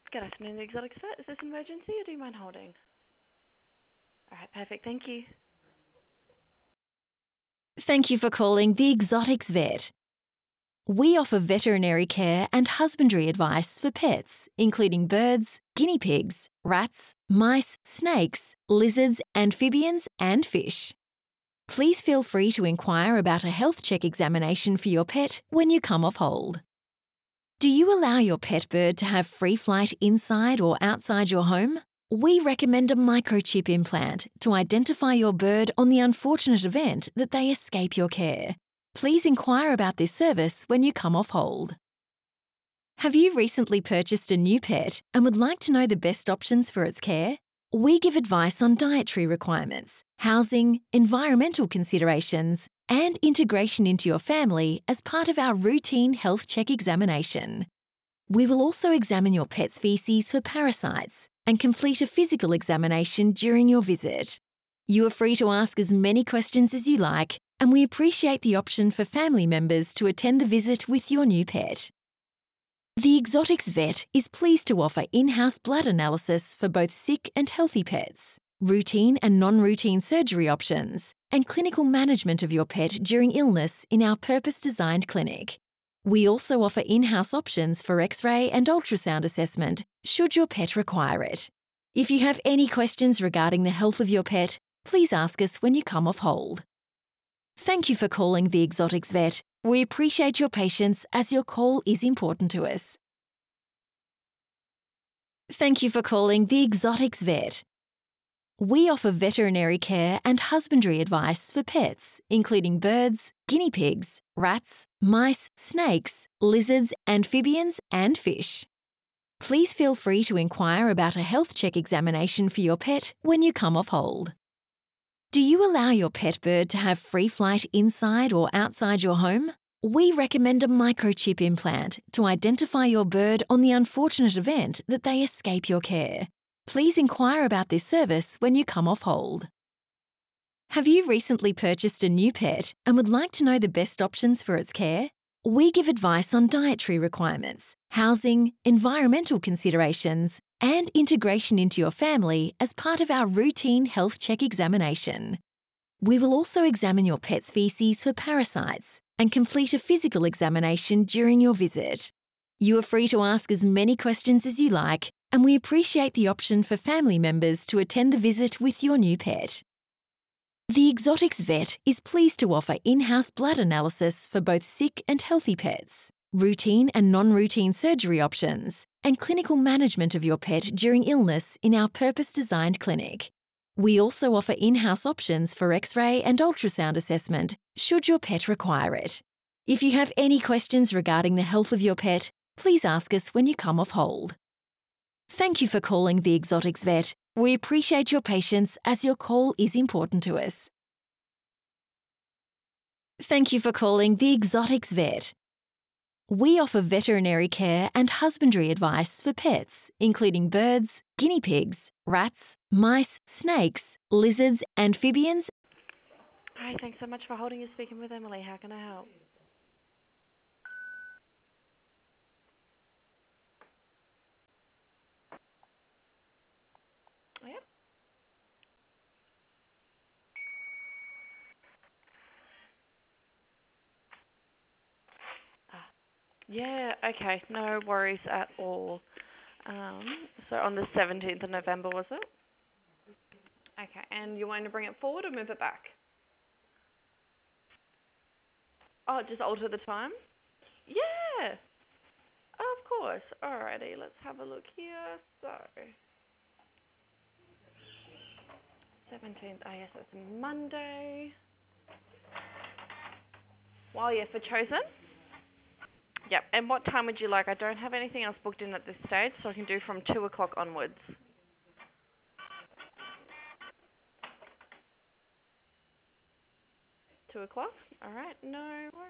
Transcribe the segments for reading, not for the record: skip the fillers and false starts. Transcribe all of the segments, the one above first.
Good afternoon, the Exotic Vet. Is this an emergency or do you mind holding? All right, perfect. Thank you. Thank you for calling the Exotics Vet. We offer veterinary care and husbandry advice for pets, including birds, guinea pigs, rats, mice, snakes, lizards, amphibians, and fish. Please feel free to inquire about a health check examination for your pet when you come off hold. Do you allow your pet bird to have free flight inside or outside your home? We recommend a microchip implant to identify your bird on the unfortunate event that they escape your care. Please inquire about this service when you come off hold. Have you recently purchased a new pet and would like to know the best options for its care? We give advice on dietary requirements, housing, environmental considerations, and integration into your family as part of our routine health check examination. We will also examine your pet's feces for parasites and complete a physical examination during your visit. You are free to ask as many questions as you like, and we appreciate the option for family members to attend the visit with your new pet. The Exotics Vet is pleased to offer in-house blood analysis for both sick and healthy pets, routine and non-routine surgery options, and clinical management of your pet during illness in our purpose-designed clinic. We also offer in-house options for X-ray and ultrasound assessment should your pet require it. If you have any questions regarding the health of your pet, please ask us when you come off hold. Thank you for calling the Exotics Vet. We appreciate your patience as your call is important to us. Thank you for calling the Exotics Vet. We offer veterinary care and husbandry advice for pets, including birds, guinea pigs, rats, mice, snakes, lizards, amphibians, and fish. Please feel free to inquire about a health check examination for your pet when you come off hold. Do you allow your pet bird to have free flight inside or outside your home? We recommend a microchip implant to identify your bird on the unfortunate event that they escape your care. Please inquire about this service when you come off hold. Have you recently purchased a new pet and would like to know the best options for its care? We give advice on dietary requirements, housing, environmental considerations, and integration into your family as part of our routine health check examination. We will also examine your pet's feces for parasites and complete a physical examination during your visit. You are free to ask as many questions as you like, and we appreciate the option for family members to attend the visit with your new pet. The Exotics Vet is pleased to offer in-house blood analysis for both sick and healthy pets, routine and non-routine surgery options, and clinical management of your pet during illness in our purpose-designed clinic. We also offer in-house options for X-ray and ultrasound assessment should your pet require it. If you have any questions regarding the health of your pet, please ask us when you come off hold. Thank you for calling the Exotics Vet. We appreciate your patience as your call is important to us. Thank you for calling the Exotics Vet. We offer veterinary care and husbandry advice for pets, including birds, guinea pigs, rats, mice, snakes, lizards, amphibians. Hi, thanks so much for holding. You're speaking with Emily. How can I help? Yep. Ah, yeah, okay. No worries at all. So on the 17th of November, was it? Okay, and you want to bring it forward or move it back? Oh, just alter the time? Yeah, of course. Alrighty, let's have a look here. So, 17th, yes, that's a Monday. Well, yeah, for Chosen? Yep, and what time would you like? I don't have anything else booked in at this stage, so I can do from 2 o'clock onwards. 2 o'clock? Alright, no worries.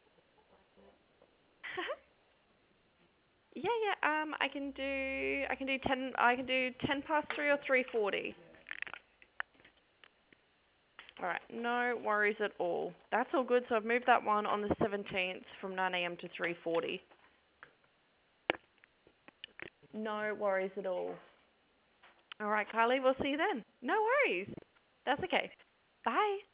Yeah, yeah, I can do 10 past 3 or 3:40. Alright, no worries at all. That's all good, so I've moved that one on the 17th from 9 a.m. to 3:40. No worries at all. All right, Kylie, we'll see you then. No worries. That's okay. Bye.